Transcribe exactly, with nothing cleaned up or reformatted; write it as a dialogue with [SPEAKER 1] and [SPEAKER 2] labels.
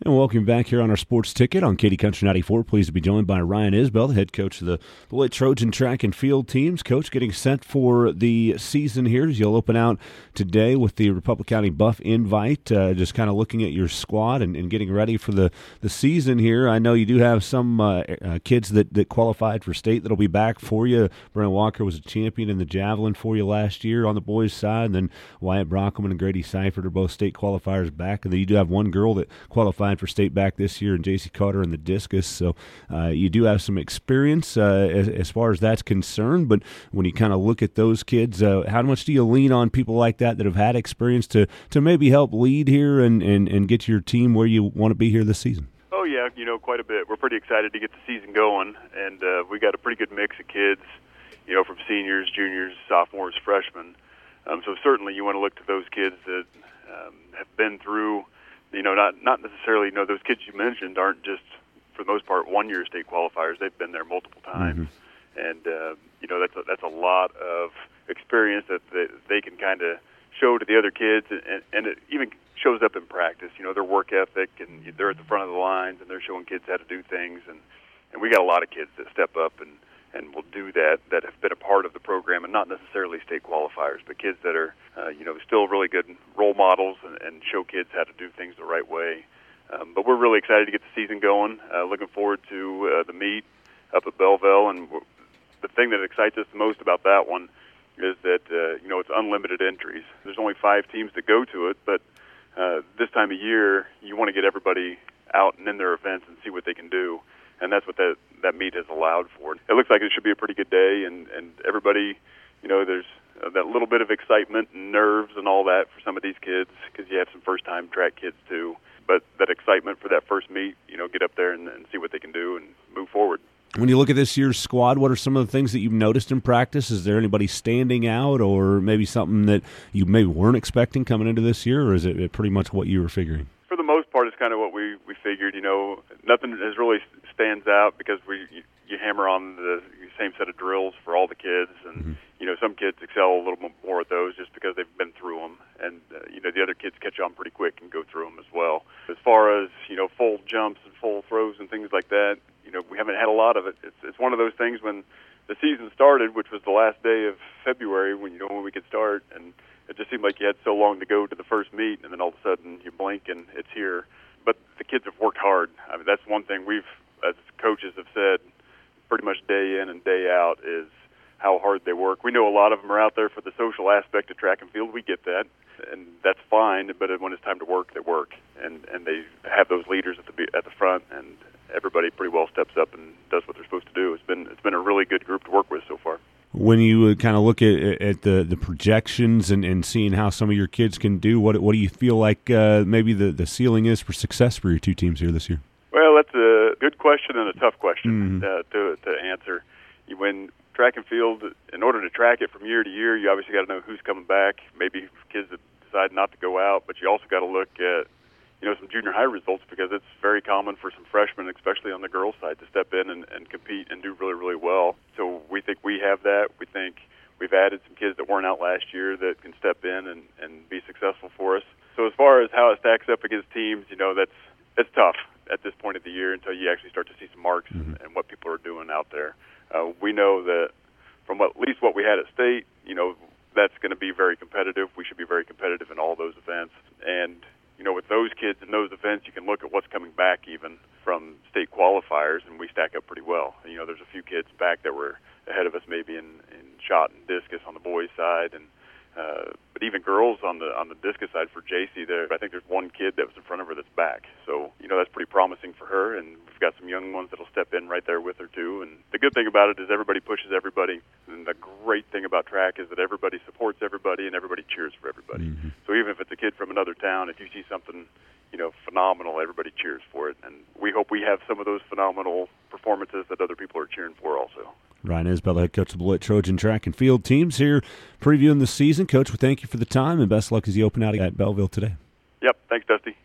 [SPEAKER 1] And welcome back here on our Sports Ticket on Katy Country ninety-four. Pleased to be joined by Ryan Isbell, the head coach of the Beloit Trojan track and field teams. Coach, getting set for the season here as you'll open out today with the Republic County Buff Invite. Uh, just kind of looking at your squad and, and getting ready for the, the season here. I know you do have some uh, uh, kids that, that qualified for state that'll be back for you. Brennan Walker was a champion in the javelin for you last year on the boys' side, and then Wyatt Brockman and Grady Seifert are both state qualifiers back. And then you do have one girl that qualified for state back this year, and J C Carter in the discus. So uh, you do have some experience uh, as, as far as that's concerned. But when you kind of look at those kids, uh, how much do you lean on people like that that have had experience to, to maybe help lead here and, and, and get your team where you want to be here this season?
[SPEAKER 2] Oh, yeah, you know, quite a bit. We're pretty excited to get the season going, and uh, we got a pretty good mix of kids, you know, from seniors, juniors, sophomores, freshmen. Um, so certainly you want to look to those kids that um, have been through, you know, not not necessarily, you know, those kids you mentioned aren't just, for the most part, one-year state qualifiers. They've been there multiple times. Mm-hmm. And, uh, you know, that's a, that's a lot of experience that they, they can kind of show to the other kids, and, and it even shows up in practice. You know, their work ethic, and they're at the front of the lines, and they're showing kids how to do things. And, and we got a lot of kids that step up and, and will do that, that have been a part of the program, and not necessarily state qualifiers, but kids that are, uh, you know, still really good role models and, and show kids how to do things the right way. Um, but we're really excited to get the season going. Uh, looking forward to uh, the meet up at Belleville, and the thing that excites us the most about that one is that, uh, you know, it's unlimited entries. There's only five teams that go to it, but uh, this time of year, you want to get everybody out and in their events and see what they can do. And that's what that, that meet has allowed for. It looks like it should be a pretty good day, and, and everybody, you know, there's uh, that little bit of excitement and nerves and all that for some of these kids, because you have some first-time track kids too. But that excitement for that first meet, you know, get up there and, and see what they can do and move forward.
[SPEAKER 1] When you look at this year's squad, what are some of the things that you've noticed in practice? Is there anybody standing out, or maybe something that you maybe weren't expecting coming into this year, or is it pretty much what you were figuring?
[SPEAKER 2] For the most part, it's kind of what we, we figured. You know, nothing is really stands out because we you, you hammer on the same set of drills for all the kids, and mm-hmm. you know, some kids excel a little bit more at those just because they've been through them, and uh, you know, the other kids catch on pretty quick and go through them as well. As far as, you know, full jumps and full throws and things like that, you know, we haven't had a lot of it. It's it's one of those things when the season started, which was the last day of February, when you know when we could start, and it just seemed like you had so long to go to the first meet, and then all of a sudden you blink and it's here. But the kids have worked hard. I mean, that's one thing we've, as coaches, have said pretty much day in and day out, is how hard they work. We know a lot of them are out there for the social aspect of track and field. We get that, and that's fine. But when it's time to work, they work, and and they have those leaders at the at the front, and everybody pretty well steps up and does what they're supposed to do. It's been it's been a really good group to work with so far.
[SPEAKER 1] When you kind of look at, at the, the projections and, and seeing how some of your kids can do, what what do you feel like uh, maybe the, the ceiling is for success for your two teams here this year?
[SPEAKER 2] Well, that's a good question and a tough question
[SPEAKER 1] mm-hmm.
[SPEAKER 2] uh, to to answer. When track and field, in order to track it from year to year, you obviously got to know who's coming back. Maybe kids that decide not to go out, but you also got to look at, you know, some junior high results, because it's very common for some freshmen, especially on the girls' side, to step in and, and compete and do really, really well. So we think we have that. We think we've added some kids that weren't out last year that can step in and, and be successful for us. So as far as how it stacks up against teams, you know, that's it's tough at this point of the year until you actually start to see some marks mm-hmm. and, and what people are doing out there. Uh, we know that from what, at least what we had at state, you know, that's going to be very competitive. We should be very competitive in all those events. And you know, with those kids in those events, you can look at what's coming back even from state qualifiers, and we stack up pretty well. And, you know, there's a few kids back that were ahead of us maybe in, in shot and discus on the boys' side, and uh, but even girls on the on the discus side for J C, there I think there's one kid that was in front of her that's back. So, you know, that's pretty promising for her, and we've got some young ones that'll step in right there with her too. And the good thing about it is everybody pushes everybody, and the great thing about track is that everybody supports everybody and everybody cheers for everybody.
[SPEAKER 1] Mm-hmm.
[SPEAKER 2] So even if it's a kid from another town, if you see something, you know, phenomenal, everybody cheers for it. And we hope we have some of those phenomenal performances that other people are cheering for also.
[SPEAKER 1] Ryan Isbell, head coach of the Beloit Trojan track and field teams, here previewing the season. Coach, we thank you for the time, and best luck as you open out at Belleville today.
[SPEAKER 2] Yep, thanks, Dusty.